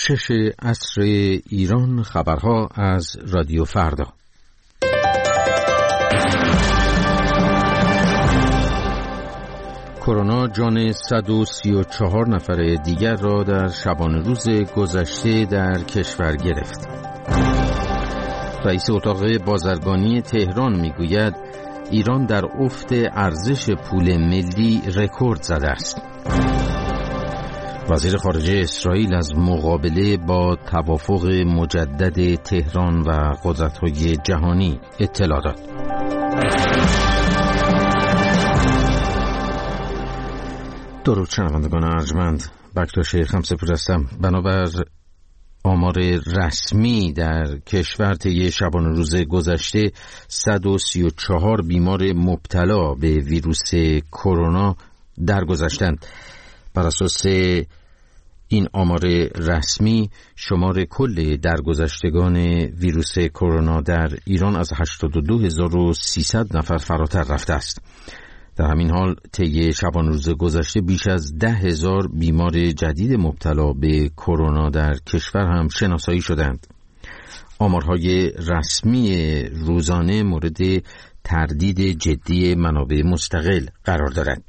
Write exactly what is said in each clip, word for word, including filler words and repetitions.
شش عصر ایران، خبرها از رادیو فردا. کرونا جان صد و سی و چهار نفر دیگر را در شبانه روز گذشته در کشور گرفت. رئیس اتاق بازرگانی تهران میگوید ایران در افت ارزش پول ملی رکورد زده است. وزیر خارجه اسرائیل از مقابله با توافق مجدد تهران و قدرت‌های جهانی اطلاع داد. درود شنوندگان ارجمند، بکتاش خمسه‌پور هستم. بنابر آمار رسمی در کشور طی شبانه روز گذشته صد و سی و چهار بیمار مبتلا به ویروس کرونا درگذشتند. بر اساس این آمار رسمی شمار کل درگذشتگان ویروس کرونا در ایران از هشتاد و دو هزار و سیصد نفر فراتر رفته است. در همین حال طی شبانه روز گذشته بیش از ده هزار بیمار جدید مبتلا به کرونا در کشور هم شناسایی شدند. آمارهای رسمی روزانه مورد تردید جدی منابع مستقل قرار دارد.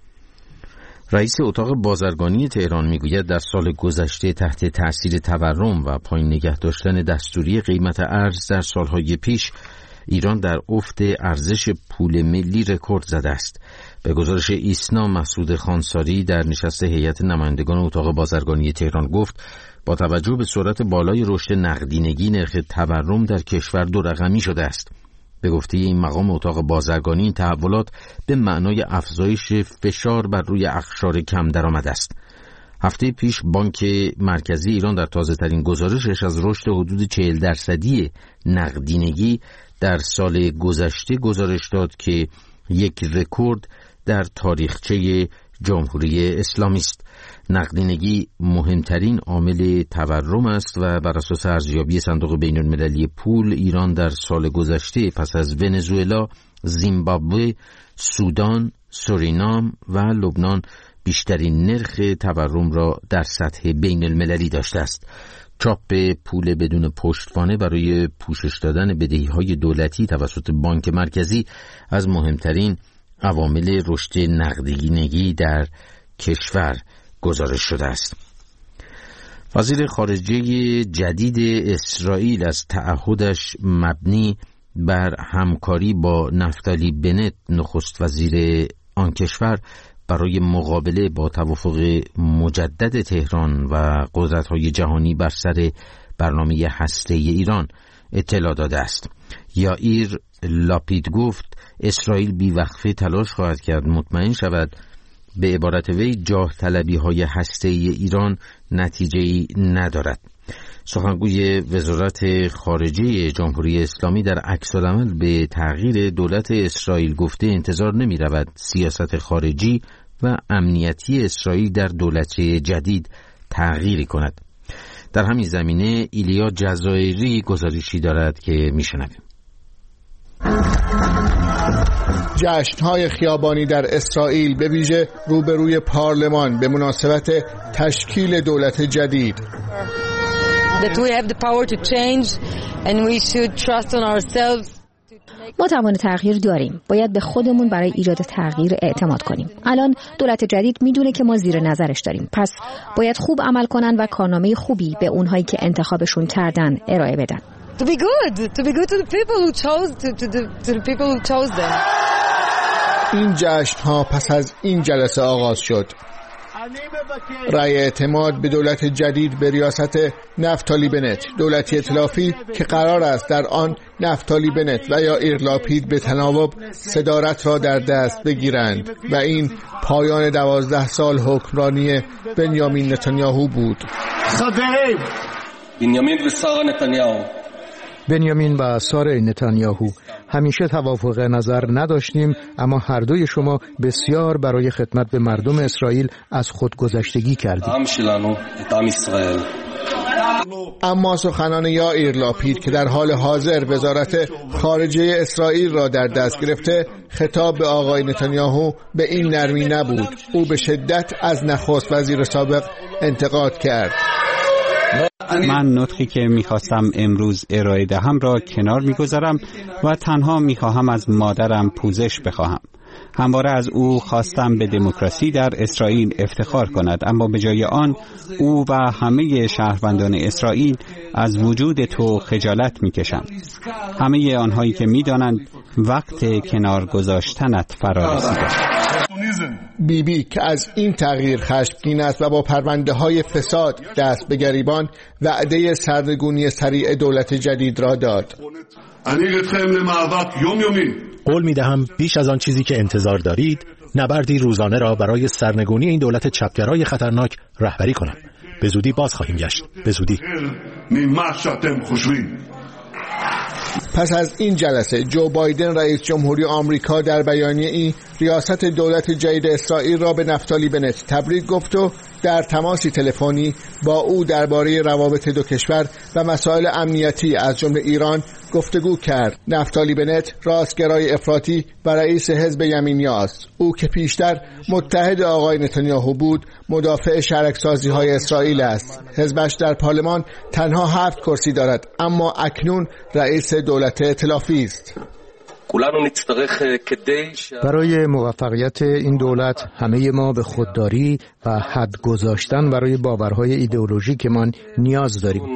رئیس اتاق بازرگانی تهران میگوید در سال گذشته تحت تأثیر تورم و پایین نگه داشتن دستوری قیمت ارز در سالهای پیش ایران در افت ارزش پول ملی رکورد زده است. به گزارش ایسنا، مسعود خانساری در نشست هیئت نمایندگان اتاق بازرگانی تهران گفت با توجه به سرعت بالای رشد نقدینگی نرخ تورم در کشور دو رقمی شده است. به گفته این مقام اتاق بازرگانی این تحولات به معنای افزایش فشار بر روی اقشار کم درآمد است. هفته پیش بانک مرکزی ایران در تازه ترین گزارشش از رشد حدود چهل درصدی نقدینگی در سال گذشته گزارش داد که یک رکورد در تاریخچه جمهوری اسلامی است. نقدینگی مهمترین عامل تورم است و بر اساس ارزیابی صندوق بین‌المللی پول ایران در سال گذشته پس از ونزوئلا، زیمبابوه، سودان، سورینام و لبنان بیشترین نرخ تورم را در سطح بین‌المللی داشته است. چاپ پول بدون پشتوانه برای پوشش دادن بدهی‌های دولتی توسط بانک مرکزی از مهمترین عوامل رشد نقدینگی در کشور گزارش شده است. وزیر خارجه جدید اسرائیل از تعهدش مبنی بر همکاری با نفتالی بنت نخست وزیر آن کشور برای مقابله با توافق مجدد تهران و قدرت‌های جهانی بر سر برنامه هسته‌ای ایران اطلاع داده است. یائیر لاپید گفت اسرائیل بیوقفه تلاش خواهد کرد مطمئن شود به عبارت وی جاه طلبی های هسته‌ای ایران نتیجه‌ای ندارد. سخنگوی وزارت خارجه جمهوری اسلامی در عکس‌العمل به تغییر دولت اسرائیل گفته انتظار نمی رود سیاست خارجی و امنیتی اسرائیل در دولت جدید تغییری کند. در همین زمینه ایلیا جزایری گزارشی دارد که میشنویم. جشن‌های خیابانی در اسرائیل به ویژه روبروی پارلمان به مناسبت تشکیل دولت جدید. That we have the power to change and we should trust on ourselves. ما توان تغییر داریم. باید به خودمون برای ایجاد تغییر اعتماد کنیم. الان دولت جدید میدونه که ما زیر نظرش داریم. پس باید خوب عمل کنن و کارنامه خوبی به اونهایی که انتخابشون کردن ارائه بدن. To be good, to be good to the people who chose to, to, the, to the people who chose them. این جشن‌ها پس از این جلسه آغاز شد. رأی اعتماد به دولت جدید به ریاست نفتالی بنت، دولتی ائتلافی که قرار است در آن نفتالی بنت و یائیر لاپید به تناوب صدارت را در دست بگیرند و این پایان دوازده سال حکمرانی بنیامین نتانیاهو بود. بنیامین و سارا نتانیاهو بنیامین و سارا نتانیاهو همیشه توافق نظر نداشتیم، اما هر دوی شما بسیار برای خدمت به مردم اسرائیل از خودگذشتگی کردید. اما سخنان یائیر لاپید که در حال حاضر وزارت خارجه اسرائیل را در دست گرفته، خطاب به آقای نتانیاهو به این نرمی نبود. او به شدت از نخست وزیر سابق انتقاد کرد. من نطقی که میخواستم امروز ارائه دهم را کنار میگذارم و تنها میخواهم از مادرم پوزش بخواهم. همواره از او خواستم به دموکراسی در اسرائیل افتخار کند، اما به جای آن او و همه شهروندان اسرائیل از وجود تو خجالت میکشند. همه آنهایی که میدانند وقت کنار گذاشتنت فرا رسیده. بی بی که از این تغییر خشمگین است و با پرونده های فساد دست به گریبان وعده سرنگونی سریع دولت جدید را داد. قول می دهم بیش از آن چیزی که انتظار دارید نبردی روزانه را برای سرنگونی این دولت چپگرای خطرناک رهبری کنم. به زودی باز خواهیم گشت. به زودی. پس از این جلسه جو بایدن رئیس جمهوری آمریکا در بیانیه ای ریاست دولت جدید اسرائیل را به نفتالی بنت تبریک گفت و در تماسی تلفنی با او درباره روابط دو کشور و مسائل امنیتی از جمله ایران گفتگو کرد. نفتالی بنت راستگرای افراطی و رئیس حزب یمینی است. او که پیشتر متحد آقای نتانیاهو بود مدافع شرکسازی‌های اسرائیل است. حزبش در پارلمان تنها هفت کرسی دارد، اما اکنون رئیس دولت ائتلافی است. برای موفقیت این دولت همه ما به خودداری و حد گذاشتن برای باورهای ایدئولوژیکمان نیاز داریم.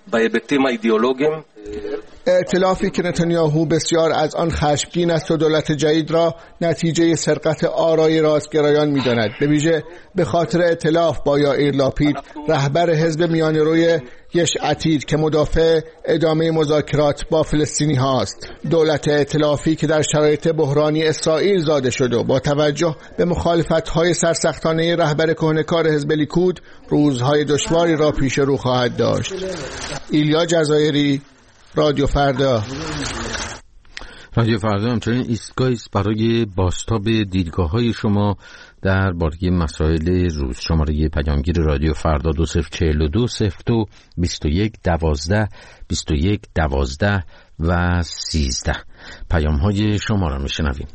ائتلافی که نتانیاهو بسیار از آن خشمگین است و دولت جدید را نتیجه سرقت آرای راستگرایان می‌داند، به ویژه به خاطر ائتلاف با یائیر لاپید رهبر حزب میانه‌روی یش عتید که مدافع ادامه مذاکرات با فلسطینی هاست. دولت ائتلافی که در شرایط بحرانی اسرائیل زاده شده و با توجه به مخالفت‌های سرسختانه رهبر کهنه‌کار حزب لیکود روزهای دشواری را پیش رو خواهد داشت. ایلیا جزایری، رادیو فردا. رادیو فردا همچنین ایستگاهی است برای بازتاب دیدگاه‌های شما درباره مسائل روز. شماره پیامگیر رادیو فردا دو صفر چهل و دو صفر دو بیست و یک دوازده بیست و یک دوازده و سیزده. پیام‌های شما را میشنویم.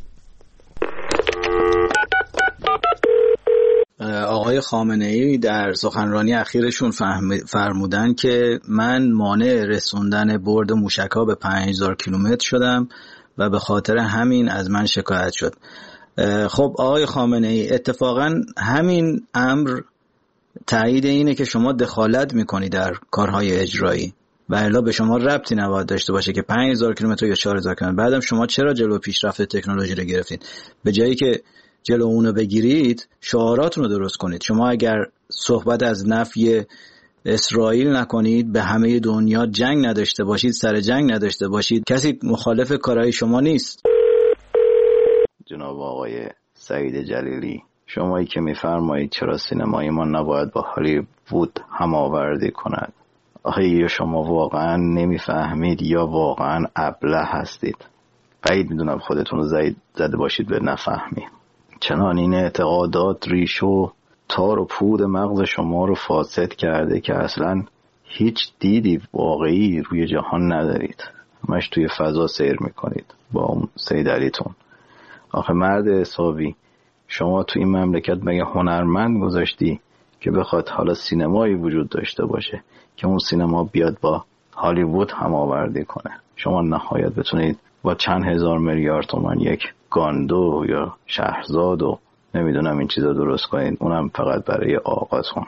آقای خامنه‌ای در سخنرانی اخیرشون فرمودن که من مانع رسوندن برد موشک‌ها به پنج هزار کیلومتر شدم و به خاطر همین از من شکایت شد. خب آقای خامنه‌ای، اتفاقا همین امر تایید اینه که شما دخالت میکنی در کارهای اجرایی و الا به شما ربطی نباید داشته باشه که پنج هزار کیلومتر یا چهار هزار کیلومتر. بعدم شما چرا جلو پیشرفت تکنولوژی رو گرفتید؟ به جایی که جلو اونو بگیرید شعاراتون رو درست کنید. شما اگر صحبت از نفی اسرائیل نکنید، به همه دنیا جنگ نداشته باشید، سر جنگ نداشته باشید، کسی مخالف کارهای شما نیست. جناب آقای سعید جلیلی، شمایی که میفرمایید چرا سینمای ما نباید با هالیوود هماوردی کند، آخه یا شما واقعا نمیفهمید یا واقعا ابله هستید. بعید میدونم خودتون رو زده باشید به نفهمی. چنان این اعتقادات ریش و تار و پود مغز شما رو فاسد کرده که اصلا هیچ دیدی واقعی روی جهان ندارید. همش توی فضا سیر میکنید با اون سیدریتون. آخه مرد حسابی، شما تو این مملکت مگه هنرمند گذاشتی که بخواد حالا سینمایی وجود داشته باشه که اون سینما بیاد با هالیوود هماوردی کنه؟ شما نهایت بتونید با چند هزار میلیارد تومان یک گاندو یا شهرزاد و نمیدونم این چیزا درست کنید، اونم فقط برای آقاتون.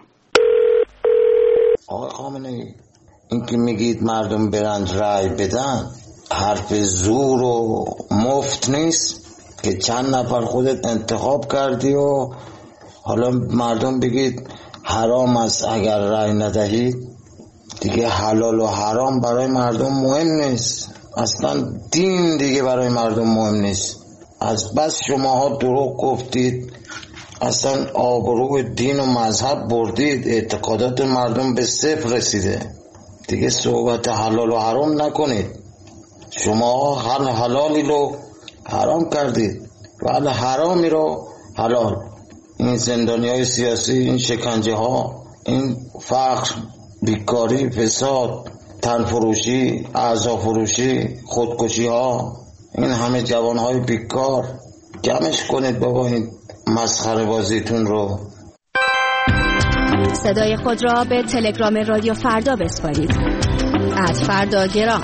آقای خامنه‌ای، این که میگید مردم برند رای بدن حرف زور و مفت نیست که چند نفر خودت انتخاب کردی و حالا مردم بگید حرام است اگر رای ندهید. دیگه حلال و حرام برای مردم مهم نیست، اصلا دین دیگه برای مردم مهم نیست. از بس شماها دروغ گفتید، اصلا آبروی دین و مذهب بردید، اعتقادات مردم به صفر رسیده. دیگه صحبت حلال و حرام نکنید. شما هر حلالی رو حرام کردید و هر حرامی رو حلال. این زندانی های سیاسی، این شکنجه ها، این فقر، بیکاری، فساد، تنفروشی، اعضا فروشی، خودکشی ها، این همه جوان های بیکار، جمعش کنید بابا این مسخره بازیتون رو. صدای خود را به تلگرام رادیو فردا بسپارید. ات فردا گرام.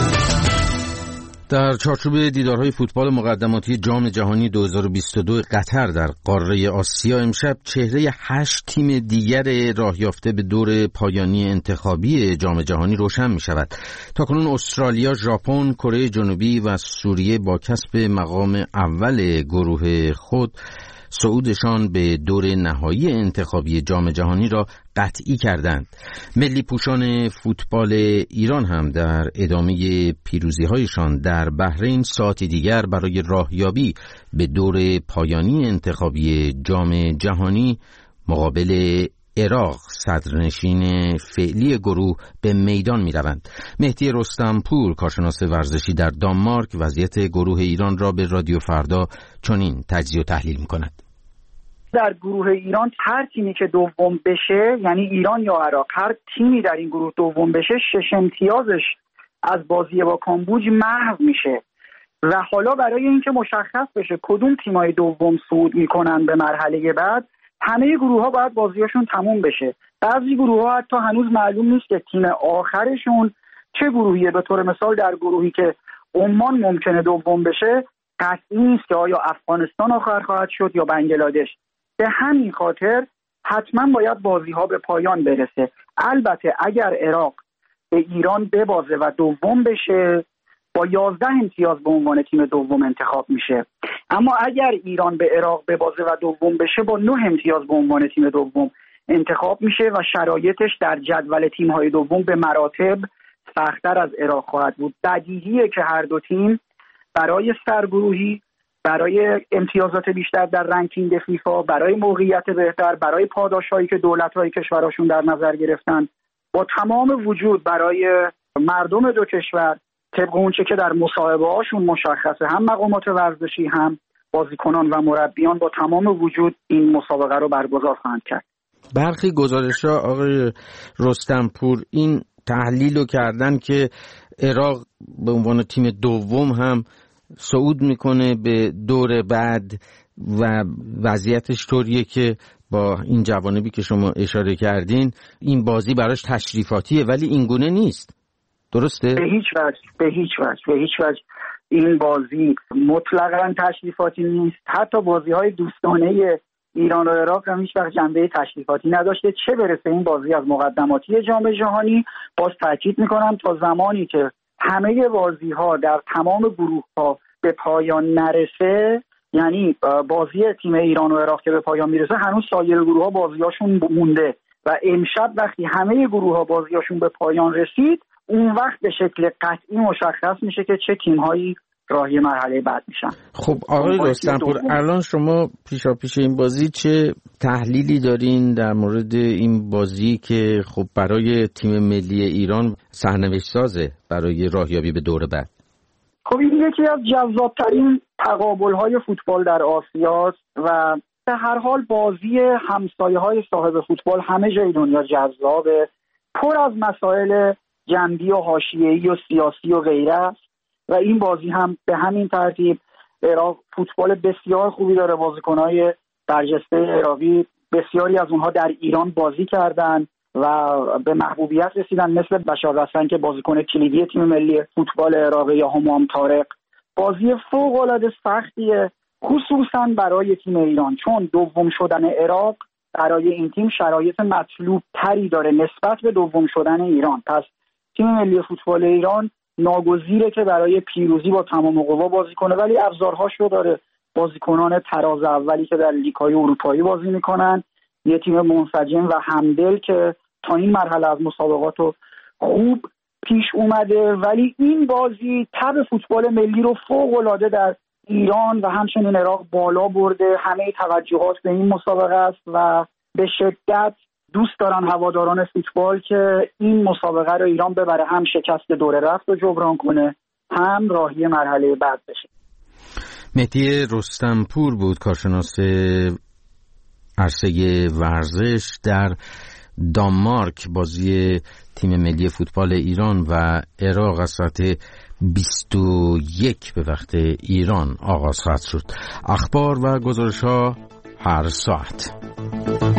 در چارچوب دیدارهای فوتبال مقدماتی جام جهانی دو هزار و بیست و دو قطر در قاره آسیا امشب چهره هشت تیم دیگر راه یافته به دور پایانی انتخابی جام جهانی روشن می شود. تاکنون استرالیا، ژاپن، کره جنوبی و سوریه با کسب مقام اول گروه خود صعودشان به دور نهایی انتخابی جام جهانی را قطعی کردند. ملی پوشان فوتبال ایران هم در ادامه پیروزی‌هایشان در بحرین ساعتی دیگر برای راهیابی به دور پایانی انتخابی جام جهانی مقابل عراق صدرنشین فعلی گروه به میدان می‌روند. مهدی رستمپور، کارشناس ورزشی در دانمارک، وضعیت گروه ایران را به رادیو فردا چنین تجزیه و تحلیل می‌کند. در گروه ایران هر تیمی که دوم بشه، یعنی ایران یا عراق، هر تیمی در این گروه دوم بشه، شش امتیازش از بازی با کامبوج محو میشه و حالا برای اینکه مشخص بشه کدوم تیمای دوم صعود میکنن به مرحله بعد، همه گروه ها باید بازیاشون تموم بشه. بعضی گروه ها حتی هنوز معلوم نیست که تیم آخرشون چه گروهیه. به طور مثال در گروهی که عمان ممکنه دوم بشه، قطعی نیست که آیا افغانستان آخر خواهد شد یا بنگلادش. به همین خاطر حتما باید بازی ها به پایان برسه. البته اگر عراق به ایران ببازه و دوم بشه، با یازده امتیاز به عنوان تیم دوم انتخاب میشه. اما اگر ایران به عراق ببازه و دوم بشه، با نه امتیاز به عنوان تیم دوم انتخاب میشه و شرایطش در جدول تیم‌های دوم به مراتب سخت‌تر از عراق خواهد بود. بدیهیه که هر دو تیم برای سرگروهی، برای امتیازات بیشتر در رنکینگ فیفا، برای موقعیت بهتر، برای پاداشایی که دولت‌های کشورشون در نظر گرفتن، با تمام وجود برای مردم دو کشور طبق اونچه که در مصاحبه هاشون مشخصه، هم مقامات ورزشی هم بازیکنان و مربیان با تمام وجود این مسابقه رو برگزار خواهند کرد. برخی گزارش‌ها آقای رستمپور این تحلیل رو کردن که عراق به عنوان تیم دوم هم صعود میکنه به دور بعد و وضعیتش طوریه که با این جوانبی که شما اشاره کردین این بازی براش تشریفاتیه، ولی این گونه نیست. درسته؟ به هیچ وجه به هیچ وجه به هیچ وجه این بازی مطلقاً تشریفاتی نیست. حتی بازی‌های دوستانه ایران و عراق هم هیچ وقت جنبه تشریفاتی نداشته، چه برسه این بازی از مقدماتی جام جهانی. باز تاکید میکنم تا زمانی که همه بازی‌ها در تمام گروه‌ها به پایان نرسه، یعنی بازی تیم ایران و عراق که به پایان میرسه، هنوز سایر گروه‌ها بازیاشون مونده و امشب وقتی همه گروه‌ها بازیاشون به پایان رسید، اون وقت به شکل قطعی مشخص میشه که چه تیم‌هایی راهی مرحله بعد میشن. خب آقای رستمپور، الان شما پیشا پیش این بازی چه تحلیلی دارین در مورد این بازی که خب برای تیم ملی ایران سرنوشت سازه برای راهیابی به دور بعد؟ خب این یکی از جذابترین تقابل‌های فوتبال در آسیاست و به هر حال بازی همسایه‌های صاحب فوتبال همه جای دنیا جذابه، پر از مسائل جنبی و حاشیه‌ای و سیاسی و غیره است و این بازی هم به همین ترتیب. عراق فوتبال بسیار خوبی داره، بازیکن‌های برجسته عراقی بسیاری از اونها در ایران بازی کردن و به محبوبیت رسیدن، مثل بشار رسن که بازیکن کلیدی تیم ملی فوتبال عراق یا همام طارق. بازی فوق‌العاده سختیه خصوصا برای تیم ایران، چون دوم شدن عراق برای این تیم شرایط مطلوب تری داره نسبت به دوم شدن ایران. پس تیم ملی فوتبال ایران ناگزیره که برای پیروزی با تمام قوا بازی کنه، ولی ابزارهاش رو داره. بازیکنان تراز اولی که در لیگ‌های اروپایی بازی میکنن، یه تیم منسجم و همدل که تا این مرحله از مسابقات رو خوب پیش اومده، ولی این بازی تب فوتبال ملی رو فوق‌العاده در ایران و همچنین عراق بالا برده. همه توجهات به این مسابقه است و به شدت دوست دارن هواداران فوتبال که این مسابقه رو ایران ببره، هم شکست دوره رفت رو جبران کنه، هم راهی مرحله بعد بشه. مهدی رستمپور بود، کارشناس عرصه ورزش در دانمارک. بازی تیم ملی فوتبال ایران و عراق از ساعت بیست و یک به وقت ایران آغاز خواهد شد. اخبار و گزارش‌ها هر ساعت.